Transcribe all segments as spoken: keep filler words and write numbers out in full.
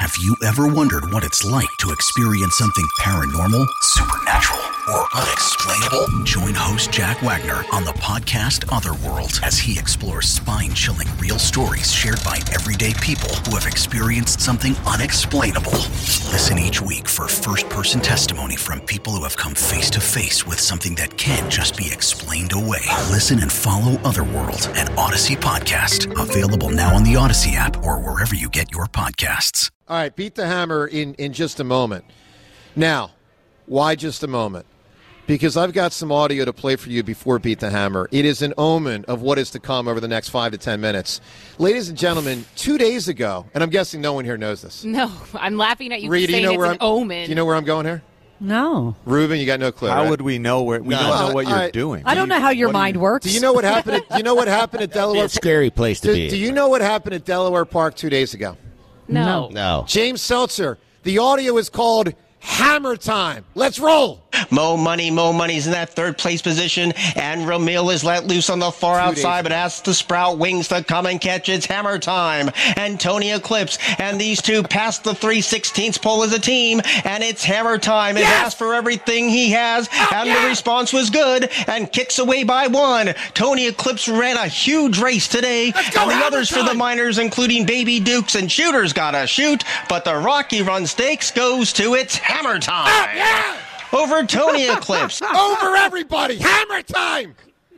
Have you ever wondered what it's like to experience something paranormal, supernatural, or unexplainable? Join host Jack Wagner on the podcast Otherworld as he explores spine-chilling real stories shared by everyday people who have experienced something unexplainable. Listen each week for first-person testimony from people who have come face-to-face with something that can't just be explained away. Listen and follow Otherworld, an Odyssey podcast. Available now on the Odyssey app or wherever you get your podcasts. All right, Beat the Hammer in, in just a moment. Now, why just a moment? Because I've got some audio to play for you before Beat the Hammer. It is an omen of what is to come over the next five to ten minutes. Ladies and gentlemen, two days ago, and I'm guessing no one here knows this. No, I'm laughing at you Rita, saying you know it's where an I'm, omen. Do you know where I'm going here? No. Ruben, you got no clue. How right? would we know where we No. don't Well, know what you're I- doing? I don't know how your what do mind you- works. Do you know what happened at, you know what happened at Delaware? It's a scary place to do, be. do you know what happened at Delaware Park two days ago? No. No. James Seltzer. The audio is called Hammer Time. Let's roll. Mo Money, Mo Money's in that third place position, and Ramil is let loose on the far Two outside, days but asks the Sprout Wings to come and catch. It's Hammer Time. And Tony Eclipse, and these two passed the three sixteenths pole as a team, and it's Hammer Time. It Yes! asks for everything he has, Oh, and yeah! the response was good, and kicks away by one. Tony Eclipse ran a huge race today, Let's go, and the Hammer others for the Time! minors, including Baby Dukes and Shooters, gotta shoot, but the Rocky Run Stakes goes to its Hammer Time. Ah, yeah! Over Tony Eclipse. Over everybody. Hammer Time.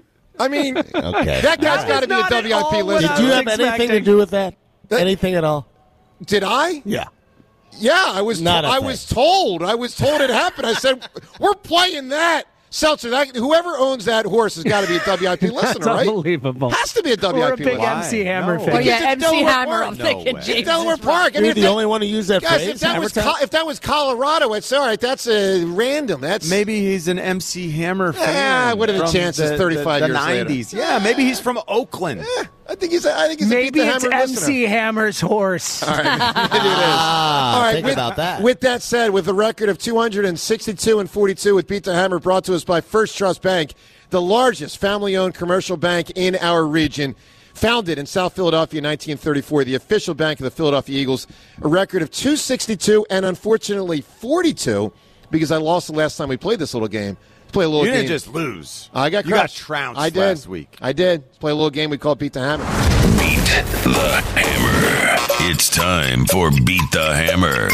I mean, Okay. that guy's That got to is be a not at W I P all what listener. Did you I have was anything to expecting. do with that? That- Anything at all? Did I? Yeah. Yeah, I was. Not a I thing. was told. I was told it happened. I said, "We're playing that." Seltzer, that, whoever owns that horse has got to be a W I P listener, That's right? unbelievable. Has to be a W We're I a P big listener. Why? M C Hammer No. fan. Oh, yeah, It's M C Delaware Hammer. Park. I'm No thinking way. James. Delaware is Park. I mean, You're if the that- only one who used that Guys, phrase. if that was Hammer Co- if that was Colorado, it's all right. That's a random. That's Maybe he's an M C Hammer fan. Ah, what are the from chances The, thirty-five the, the years later? nineties. Yeah, maybe he's from Oakland. Eh, I think he's. A, I think he's Maybe a Beat the it's Hammer M C listener. Hammer's horse. All right, maybe it is. Ah, All right, think with, about that. With that said, with a record of two hundred sixty-two and forty-two with Beat the Hammer, brought to us by First Trust Bank, the largest family-owned commercial bank in our region. Founded in South Philadelphia in nineteen thirty-four, the official bank of the Philadelphia Eagles. A record of two sixty-two and unfortunately forty-two, because I lost the last time we played this little game. Let's play a little You game. didn't just lose. I got you got crushed. trounced I did. last week. I did. Let's play a little game we call Beat the Hammer. Beat the Hammer. It's time for Beat the Hammer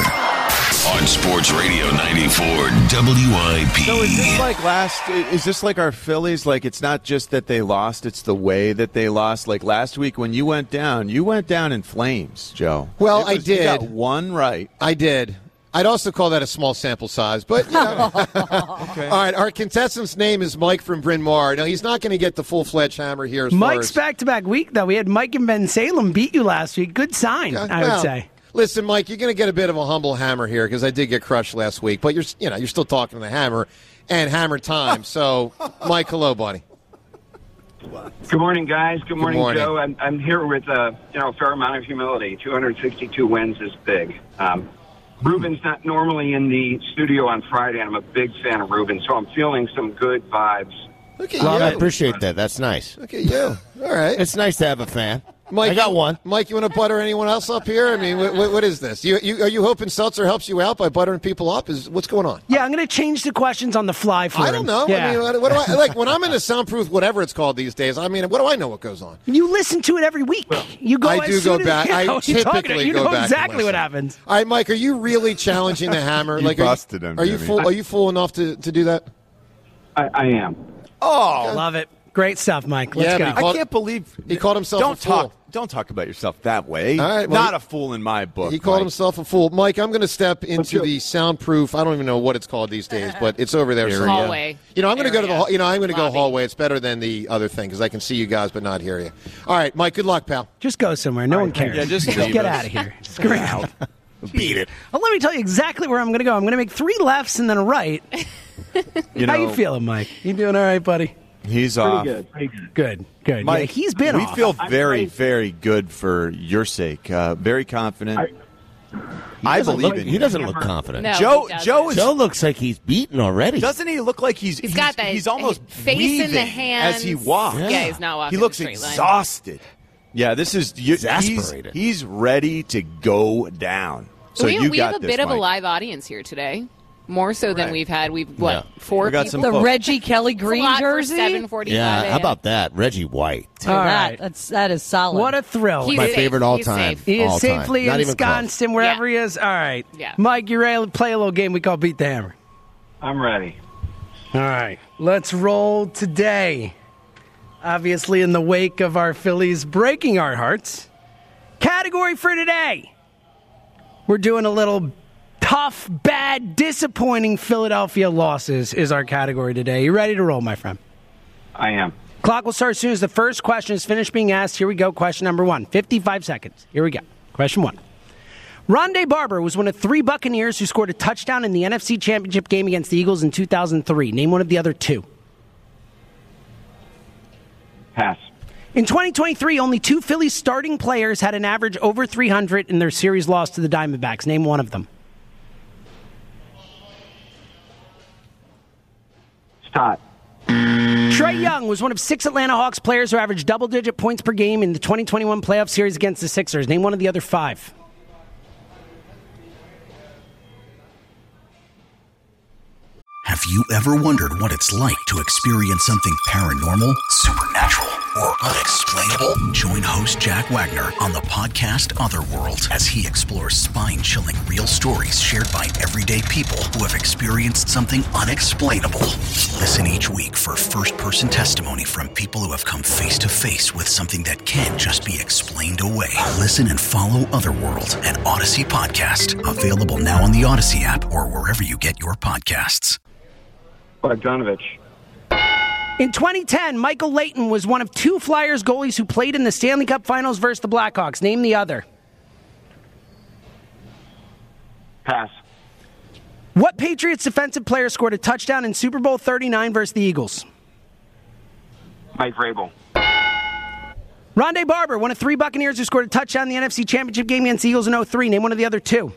on Sports Radio ninety-four W I P. So is this like last? Is this like our Phillies? Like it's not just that they lost; it's the way that they lost. Like last week when you went down, you went down in flames, Joe. Well, It I was- You got did. one right. I did. I'd also call that a small sample size, but you know. Okay. All right, our contestant's name is Mike from Bryn Mawr. Now, he's not going to get the full-fledged hammer here as far Mike's as... back-to-back week, though. We had Mike and Ben Salem beat you last week. Good sign, Uh, I well, would say. Listen, Mike, you're going to get a bit of a humble hammer here because I did get crushed last week, but you're, you know, you're still talking to the hammer and hammer time. So, Mike, hello, buddy. Good morning, guys. Good morning, morning. Joe. I'm, I'm here with uh, you know a fair amount of humility. two hundred sixty-two wins is big. Um, Ruben's not normally in the studio on Friday, and I'm a big fan of Ruben, so I'm feeling some good vibes. Look at Well, you. I appreciate that. That's nice. Look at you. All right. It's nice to have a fan. Mike, I got one. Mike, you want to butter anyone else up here? I mean, what, what, what is this? You, you, are you hoping Seltzer helps you out by buttering people up? Is what's going on? Yeah, I'm going to change the questions on the fly for I him. don't know. Yeah. I mean, what, what do I like when I'm in a soundproof, whatever it's called these days? I mean, what do I know what goes on? You listen to it every week. You go. I as do soon go as- back. Yeah, I what are you talking typically about? You go know back and exactly what listen. happens. All right, Mike, are you really challenging the hammer? You like, are busted him, Are you Jimmy. full? Are you full enough to, to do that? I, I am. Oh, Love it. Great stuff, Mike. Let's Yeah, go. but he called- I can't believe he called himself Don't a fool. talk. Don't talk about yourself that way. All right, well, not he- a fool in my book. He called Mike. himself a fool. Mike, I'm going to step into go. the soundproof. I don't even know what it's called these days, but it's over there. somewhere. Hallway. You know, I'm going to go to the. area. hall- You know, I'm going to go Lobby. hallway. It's better than the other thing because I can see you guys but not hear you. All right, Mike. Good luck, pal. Just go somewhere. No one cares. Yeah, just just leave get us. out of here. Screw out. Beat it. Well, let me tell you exactly where I'm going to go. I'm going to make three lefts and then a right. You How know, you feeling, Mike? You doing all right, buddy? He's Pretty off. good. Pretty good. Good. Good. Mike, yeah, he's been we off. feel I'm very, crazy. very good for your sake. Uh, very confident. I- I, Doesn't believe look- in He you. doesn't look confident. No, Joe- he doesn't. Joe is- Joe looks like he's beaten already. Doesn't he look like he's He's got that he's almost face in the breathing hands. as he walks? Yeah, Yeah. he's not walking. He looks in a straight line. exhausted. Yeah, this is you, he's, Exasperated. he's ready to go down. So we you we got have a this, bit of a Mike. live audience here today. More so than Right. we've had. We've, what, Yeah. four We got people? some The folks. Reggie Kelly green jersey. seven forty-five Yeah, a m. how about that? Reggie White. All All right, right. that's that is solid. What a thrill. He's My safe. favorite all He's time. safe. He is all time. safely Not even close. ensconced in wherever Yeah. he is. All right. Yeah. Mike, you ready to play a little game we call Beat the Hammer? I'm ready. All right. Let's roll today. Obviously, in the wake of our Phillies breaking our hearts. Category for today. We're doing a little tough, bad, disappointing Philadelphia losses is our category today. You ready to roll, my friend? I am. Clock will start as soon as the first question is finished being asked. Here we go. Question number one. fifty-five seconds. Here we go. Question one. Rondé Barber was one of three Buccaneers who scored a touchdown in the N F C Championship game against the Eagles in two thousand three. Name one of the other two. Pass. In twenty twenty-three, only two Phillies starting players had an average over three hundred in their series loss to the Diamondbacks. Name one of them. Stott. Trey Young was one of six Atlanta Hawks players who averaged double-digit points per game in the twenty twenty-one playoff series against the Sixers. Name one of the other five. Have you ever wondered what it's like to experience something paranormal, supernatural, or unexplainable? Join host Jack Wagner on the podcast Otherworld as he explores spine-chilling real stories shared by everyday people who have experienced something unexplainable. Listen each week for first-person testimony from people who have come face-to-face with something that can't just be explained away. Listen and follow Otherworld, an Odyssey podcast, available now on the Odyssey app or wherever you get your podcasts. Bogdanovich. In twenty ten, Michael Leighton was one of two Flyers goalies who played in the Stanley Cup Finals versus the Blackhawks. Name the other. Pass. What Patriots defensive player scored a touchdown in Super Bowl thirty-nine versus the Eagles? Mike Vrabel. Rondé Barber, one of three Buccaneers who scored a touchdown in the N F C Championship game against the Eagles in oh three. Name one of the other two.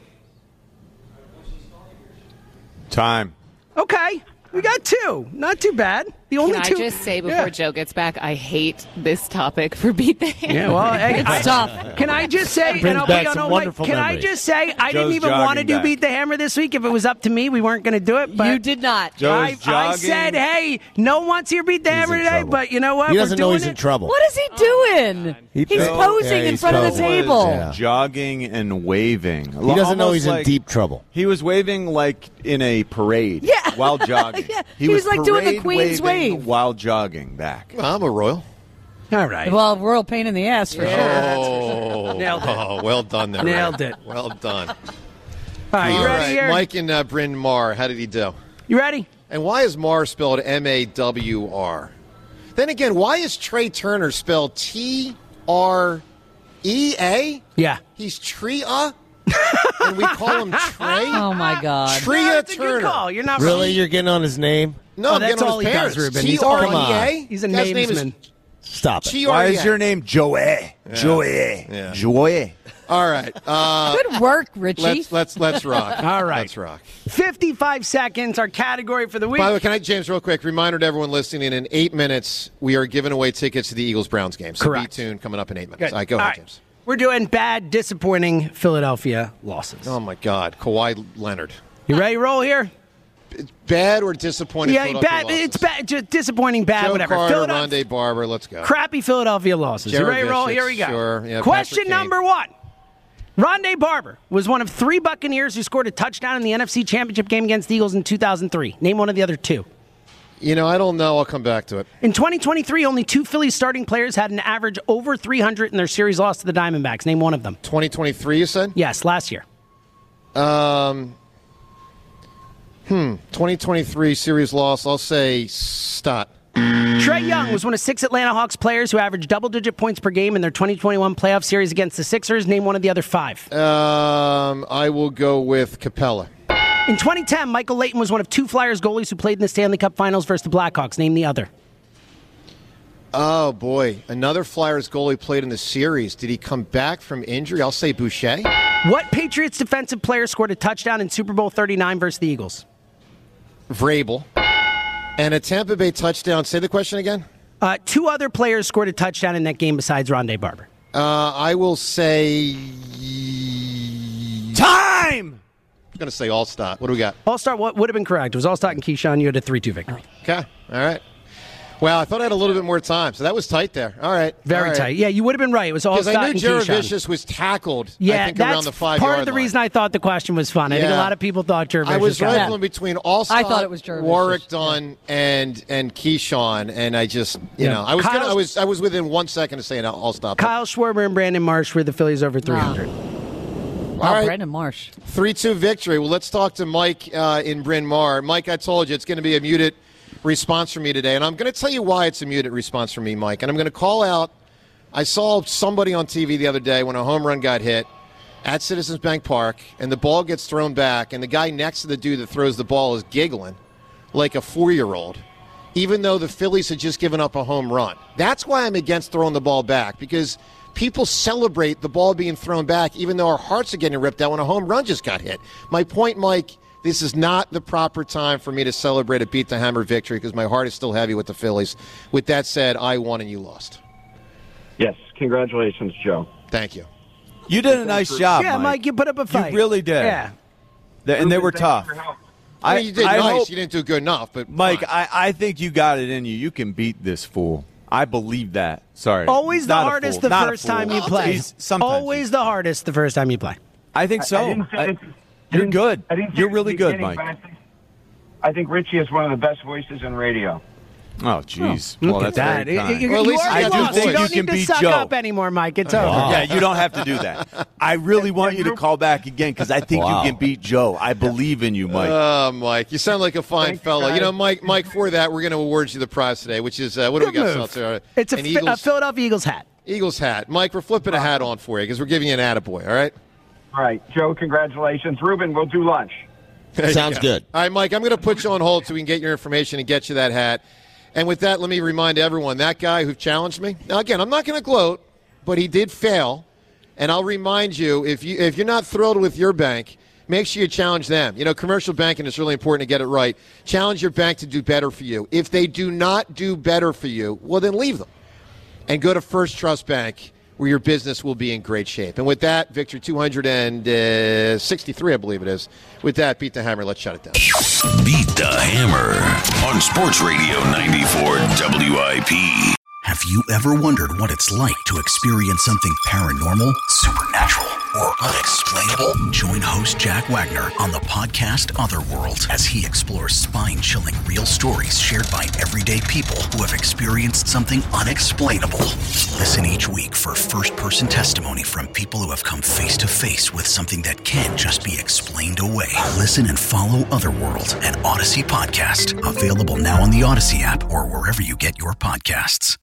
Time. Okay, we got two. Not too bad. The only Can I two. just say before Yeah. Joe gets back, I hate this topic for Beat the Hammer. Yeah, well, hey, It's I, tough. Can I just say, Brings and I'll, back you some know, wonderful like, can memories. I just say, I didn't Joe's even want to jogging do back. Beat the Hammer this week. If it was up to me, we weren't going to do it. But You did not. Joe I, is I jogging. said, hey, no one wants to hear Beat the He's Hammer in today, trouble. but you know what? He We're doesn't know doing he's in it. trouble. What is he doing? He- he's Yeah, posing yeah, in he's front of the posing. table. Yeah. Jogging and waving. He doesn't know he's in deep trouble. He was waving like in a parade Yeah. while jogging. Yeah. He was like doing the parade Queen's waving wave. while jogging back. I'm a royal. All right. Well, royal pain in the ass for sure. Oh, Nailed it. oh, well done there. Nailed Ray. it. Well done. All right, you All ready right, here? Mike and uh, Bryn Mawr, how did he do? You ready? And why is Mawr spelled M A W R? Then again, why is Trey Turner spelled T R E A? Yeah. He's Tria, and we call him Trey. Oh my God. Tria That's a Turner. good call. You're not Really? wrong. You're getting on his name? No, Oh, I'm that's getting on all his he does, parents. Ruben. He's- T R E A. come on. He's a Guy's name is namesman. Stop it. T R E A. Why is your name Joey? Joey. Yeah. Joey. All right. Uh, Good work, Richie. let's let's let's rock. All right. Let's rock. fifty-five seconds, our category for the week. By the way, can I, James, real quick, reminder to everyone listening, in eight minutes, we are giving away tickets to the Eagles-Browns game. So Correct. be tuned, coming up in eight Good. minutes. All right, go All ahead, right. James. We're doing bad, disappointing Philadelphia losses. Oh, my God. Kawhi Leonard. You ready to roll here? Bad or disappointing Yeah, Philadelphia bad. losses? It's bad. Just disappointing, bad, Joe whatever. Carter, Philadelphia, Rondé Barber, let's go. crappy Philadelphia losses. You ready to roll? Jaravicic, Here we go. sure. Yeah, Question Patrick Kane. number one. Rondé Barber was one of three Buccaneers who scored a touchdown in the N F C Championship game against the Eagles in two thousand three. Name one of the other two. You know, I don't know. I'll come back to it. In twenty twenty-three, only two Phillies starting players had an average over three hundred in their series loss to the Diamondbacks. Name one of them. twenty twenty-three, you said? Yes, last year. Um, hmm. twenty twenty-three series loss, I'll say Stott. Trey Young was one of six Atlanta Hawks players who averaged double-digit points per game in their twenty twenty-one playoff series against the Sixers. Name one of the other five. Um, I will go with Capella. In twenty ten, Michael Leighton was one of two Flyers goalies who played in the Stanley Cup Finals versus the Blackhawks. Name the other. Oh, boy. Another Flyers goalie played in the series. Did he come back from injury? I'll say Boucher. What Patriots defensive player scored a touchdown in Super Bowl thirty-nine versus the Eagles? Vrabel. And a Tampa Bay touchdown. Say the question again. Uh, two other players scored a touchdown in that game besides Rondé Barber. Uh, I will say Time! time. I'm going to say All-Star. What do we got? All-Star what would have been correct. It was All-Star and Keyshawn. You had a three two victory. Okay. All right. Well, I thought I had a little bit more time, so that was tight there. All right. Very All right. tight. Yeah, you would have been right. It was All-Star Because I and knew Keyshawn. Jaravicius was tackled, Yeah, I think, that's around the five-yard part of the line. reason I thought the question was fun. I think a Yeah. lot of people thought Jaravicius I was got it. rifling between All-Star, I thought it was Jaravicius. Warwick Dunn, and and Keyshawn, and I just, you Yeah. know, I was gonna, Kyle's- I was I was within one second of saying All-Star. Kyle Schwarber and Brandon Marsh were the Phillies over three hundred. Wow, All right. Brandon Marsh. three two victory. Well, let's talk to Mike uh, in Bryn Mawr. Mike, I told you it's going to be a muted response from me today, and I'm going to tell you why it's a muted response from me, Mike. And I'm going to call out, I saw somebody on T V the other day when a home run got hit at Citizens Bank Park, and the ball gets thrown back, and the guy next to the dude that throws the ball is giggling like a four-year-old, even though the Phillies had just given up a home run. That's why I'm against throwing the ball back, because people celebrate the ball being thrown back even though our hearts are getting ripped out when a home run just got hit. My point, Mike, this is not the proper time for me to celebrate a Beat the Hammer victory because my heart is still heavy with the Phillies. With that said, I won and you lost. Yes, congratulations, Joe. Thank you. You did a nice job, Yeah, Mike. Mike, you put up a fight. You really did. Yeah. They- and they were Thanks tough. for your help. I mean, you did I nice. hope- You didn't do good enough, but Mike, fine. I, I think you got it in you. You can beat this fool. I believe that. Sorry. Always the Not a hardest fool. the Not a first fool. time you I'll play. He's- sometimes Always the hardest the first time you play. I think so. I didn't say I- it- I you're didn't- good. I didn't say You're it at really the good, beginning, Mike. but I think, I think Richie is one of the best voices in radio. Oh, jeez. Look well, at that's that. very kind. You, you, Well, at you least already you got lost. two You points. don't You can need to beat suck Joe. up anymore, Mike. It's over. Yeah, you don't have to do that. I really want you to call back again because I think Wow. you can beat Joe. I believe in you, Mike. Oh, Mike, you sound like a fine Thank you, fellow. You guys. know, Mike, Mike, for that, we're going to award you the prize today, which is, uh, what do we Good got, move. Seltzer? It's a, An Phi- Eagles, a Philadelphia Eagles hat. Eagles hat. Mike, we're flipping a hat on for you because we're giving you an attaboy, all right? All right, Joe, congratulations. Ruben, we'll do lunch. There you Sounds go. good. All right, Mike, I'm going to put you on hold so we can get your information and get you that hat. And with that, let me remind everyone, that guy who challenged me, now again, I'm not going to gloat, but he did fail. And I'll remind you, if, you, if you're not thrilled with your bank, make sure you challenge them. You know, commercial banking is really important to get it right. Challenge your bank to do better for you. If they do not do better for you, well, then leave them. And go to First Trust Bank, where your business will be in great shape. And with that, Victory two hundred sixty-three, I believe it is. With that, Beat the Hammer. Let's shut it down. Beat the Hammer on Sports Radio ninety-four W I P. Have you ever wondered what it's like to experience something paranormal, supernatural, or unexplainable? Join host Jack Wagner on the podcast Otherworld as he explores spine-chilling real stories shared by everyday people who have experienced something unexplainable. Listen each week for first-person testimony from people who have come face-to-face with something that can't just be explained away. Listen and follow Otherworld, an Odyssey podcast, available now on the Odyssey app or wherever you get your podcasts.